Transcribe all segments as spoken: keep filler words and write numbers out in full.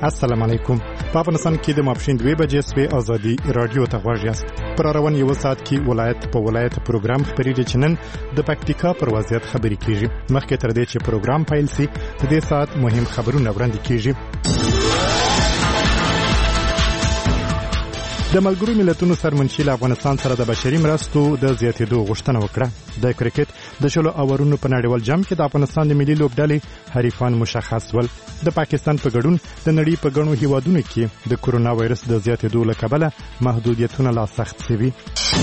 السلام علیکم. په افغانستان کې د ماپښین دوه بجې سوي ازادي رادیو ته غوږ یاست. پر روان یو ساعت کې ولایت په ولایت پروګرام خبرېږي چې نن د پکتیکا پر وضعیت خبرې کیږي. مخکې تر دې چې پروګرام پیل شي په دې ساعت مهم خبرونه وړاندې کیږي. د ملګرو ملتونو سرمنشي له افغانستان سره د بشري مرستو د زیاتېدو غوښتنه وکړه. د کرکټ د شلو اورونو په نړیوال جام کې د افغانستان د ملي لوبډلې حریفان مشخص ول. د پاکستان په ګډون د نړۍ په ګڼو هیوادونو کې د کورونا وایرس د زیاتېدو له کبله محدودیتونه لا سخت شوي.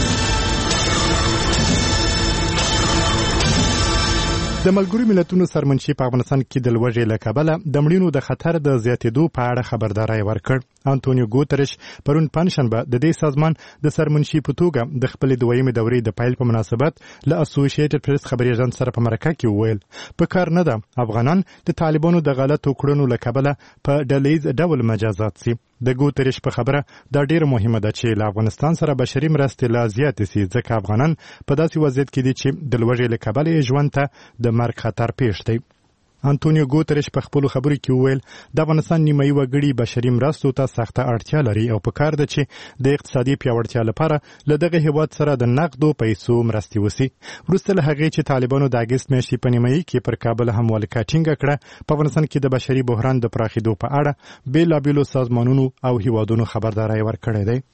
د ملګرو ملتونو سرمنشي په افغانستان کې د لوږې له کبله د مړینو د خطر د زیاتېدو په اړه خبرداری ورکړ. انټونیو ګوترش پرون پنځشنبه د دې سازمان د سرمنشي په توګه د خپلې دویمې دورې د پیل په مناسبت له اسوسییټډ پریس خبري اژانس سره په مرکه کې وویل په کار نه ده افغانان د طالبانو د غلطو کړنو له کبله په ډلهییز ډول مجازات شي. د ګوترش په خبره دا ډیره مهمه ده چې له افغانستان سره بشري مرستې لا زیاتې شي ځکه افغانان په داسې وضعیت کې دي چې د لوږې له کبله یې ژوند ته د مرګ خطر پیښ دی. انټونیو ګوترش په خپل خبرو کې وویل د افغانستان نیمایي وګړي بشري مرستو ته سخته اړتیا لري او په کار ده چې د اقتصادي پیاوړتیا لپاره له دغه هیواد سره د نقدو پیسو مرستې وشي. وروسته له هغې چې طالبانو د اګست میاشتې په نیمایي کې پر کابل حمله ټینګه کړه په افغانستان کې د بشري بحران د پراخېدو په اړه بېلابېلو سازمانونو او هیوادونو خبرداری ورکړی دی.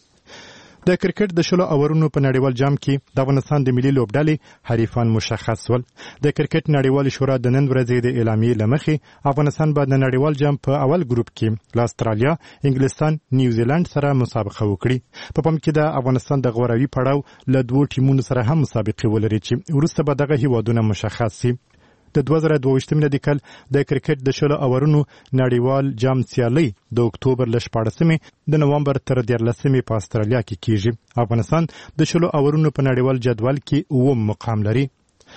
د کرکټ د شلو اورونو په نړیوال جام کې د افغانستان د ملي لوبډلې حریفان مشخص ول. د کرکټ نړیوال شورا د نن ورځې د اعلامیې له مخې افغانستان به د نړیوال جام په اول ګروپ کې له استرالیا، انګلستان، نیوزیلند سره مسابقه وکړي. په پام کې د افغانستان د غوروي پړاو له دوو ټیمونو سره هم مسابقه ولري چې وروسته به دغه هیوادونه مشخص شي. د دوه زره دوه ویشت میلادي کال د کرکټ د شلو اورونو نړیوال جام سیالۍ د اکتوبر له شپاړسمې د نومبر تر دیارلسمې په استرالیا کې کیږي. افغانستان د شلو اورونو په نړیوال جدول کې اووم مقام لري.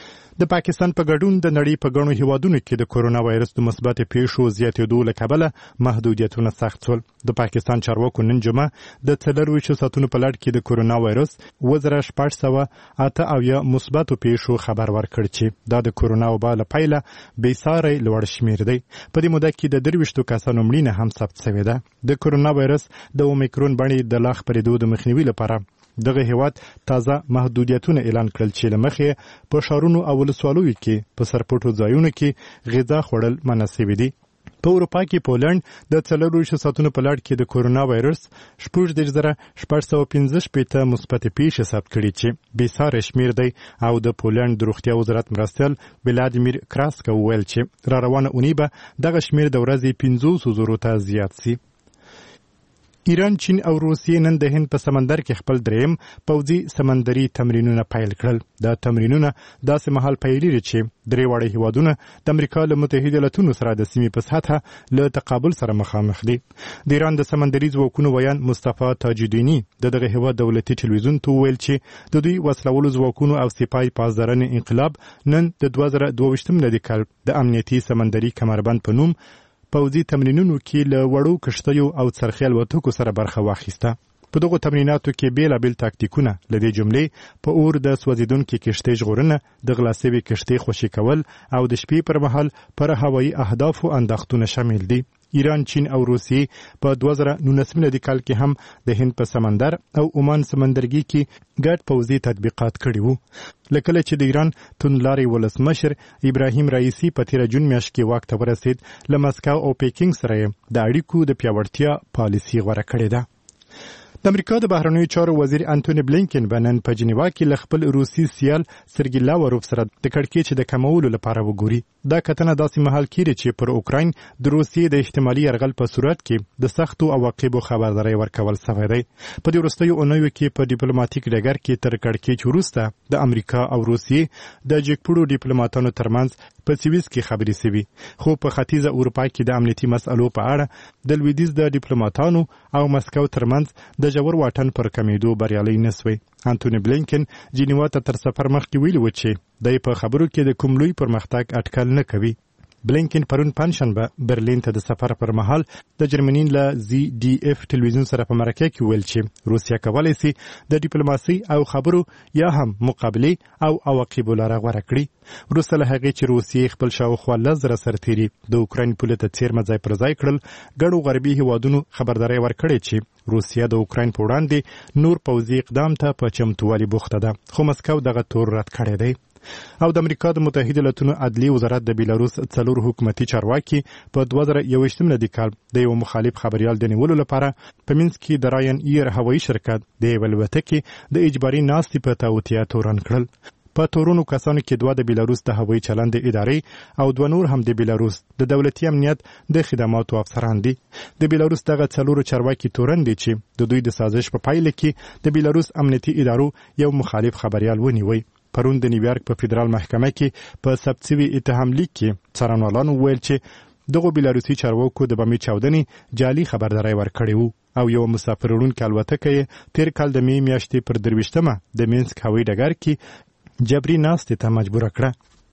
د پاکستان په ګډون د نړۍ په ګڼو هیوادونو کې د کورونا وایرس د مثبت پیښو زیاتېدو له کبله محدودیتونه سخت شول. د پاکستان چارواکو نن جمعه د څلرویشتو ساعتونو په لړ کې د کورونا وایرس اووه زره شپږ سوه اته اویا مثبتو پیښو خبر ورکړ چې دا د کورونا وبا له پیله بېساری لوړ شمېر دی. په دې موده کې د درویشتو کسانو مړینه هم ثبت شوې ده. د کورونا وایرس د اومیکرون بڼې د لا خپرېدو د مخنیوي لپاره دغه هیواد تازه محدودیتونه اعلان کړل چې له مخې په ښارونو او ولسوالیو کې په سرپټو ځایونو کې غذا خوړل منع شوي دي. په اروپا کې پولنډ د څلرویشتو ساعتونو په لړ کې د کورونا وایرس شپږ دېرش زره شپږ سوه پنځه شپېته مثبتې پیښې ثبت کړي چې بېساری شمېر دی. او د پولنډ د روغتیا وزارت مرستیال ولادیمیر کراسکا وویل چې را روانه اونۍ به دغه شمېر د ورځې پنځوسو زرو ته زیات شي. ایران، چین او روسیې نن د هند په سمندر کې خپل دریم پوځي سمندري تمرینونه پیل کړل. دا تمرینونه داسې مهال پیلېږي چې درې واړه هیوادونه د امریکا له متحده ایالتونو سره د سیمې په سطحه له تقابل سره مخامخ دي. د ایران د سمندري ځواکونو ویان مصطفی تاجدینی د دغه هیواد دولتي ټلویزیون ته وویل چې د دوی وسلوالو ځواکونو او سپای پاسدارنې انقلاب نن د دوه زره دوه ویشتم میلادي کال د امنیتي سمندري کمربند په نوم پوځي تمرینونو کې له وړو کښتیو او څرخي الوتکو سره برخه واخیسته. په دغو تمریناتو کې بېلابېل تاکتیکونه له دې جملې په اور د سوځېدونکې کښتۍ ژغورنه، د غلا سوې کښتۍ خوشي کول او د شپې پر مهال پر هوایي اهدافو انداختونه شامل دي. ایران، چین او روسیې په دوه زره نولسم میلادي کال کې هم د هند په سمندر او عمان سمندرګي کې ګډ پوځي تطبیقات کړي وو. له کله چې د ایران توندلارې ولسمشر ابراهیم رئیسي په تېره جون میاشت کې واک ته ورسېد، له مسکو او پیکینګ سره یې د اړیکو د پیاوړتیا پالیسي غوره کړې ده. د امریکا د بهرنیو چارو وزیر انټونی بلینکن به نن په جنیوا کې له خپل روسي سیال سرګي لاوروف سره د کړکېچ د کمولو لپاره وګوري. دا کتنه داسې مهال کېږي چې پر اوکراین د روسیې د احتمالي یرغل په صورت کې د سختو عواقبو خبرداری ورکول شوی دی. په دې وروستیو اونیو کې په ډیپلوماټیک ډګر کې تر کړکېچ وروسته د امریکا او روسیې د جګپوړو ډیپلوماټانو ترمنځ په سویس کې خبرې شوي، خو په ختیځه اروپا کې د امنیتي مسألو په اړه د لویدیځ د ډیپلوماټانو او مسکو ترمنځ د ژور واټن پر کمیدو بریالی نه شوی. انټونی بلینکن جنیوا ته تر سفر مخکې ویلي و چې دی په خبرو کې د کوم لوی پرمختګ اټکل نه کوي. بلینکن پرون پنځشنبه برلین ته د سفر پر مهال د جرمني له زی ډي اف ټلویزیون سره په مرکه کې ویل چې روسیا کولی شي د ډیپلوماسي او خبرو یا هم مقابله او عواقب لاره غوره کړي. وروسته له هغې چې روسیې خپل شاوخوا لس زره سرتیري د اوکراین پولې ته څیرمه ځای پر ځای کړل، ګڼو غربي هیوادونو خبرداری ورکړې چې روسیا د اوکراین په وړاندې نور پوځي اقدام ته په چمتووالي بوخته ده، خو مسکو دغه تور رد کړی دی. او د امریکا د متحده ایالاتونو عدلي وزارت د بیلاروس څلور حکومتي چارواکي په دوه زره یوویشتم میلادي کال د یو مخالف خبريال د نیولو لپاره په منځ کې د راین ایر هوایي شرکت د یوې الوتکې د اجباري ناستې په تاوتیا تورن کړل. په تورونو کسانو کې دوه د بیلاروس د هوایي چلند ادارې او دوه نور هم د بیلاروس د دولتي امنیت د خدماتو افسران دي. د بیلاروس دغه څلور چارواکي تورن دي چې د دوی د سازش په پایله کې د بیلاروس امنیتي ادارو یو مخالف خبريال ونیوي. پرون د نیویارک په فدرال محکمه کې په ثبت شوي اتهام لیک کې څارنوالانو ویل چې دغه بیلاروسي چارواکو د بمي چاودنې جعلي خبرداری ورکړی وو او یو مسافر وړونکې الوتکه یې تیر کال د می میاشتې پر درویشتمه د مینسک هوایي ډګر کې جبري ناستې ته مجبوره کړه.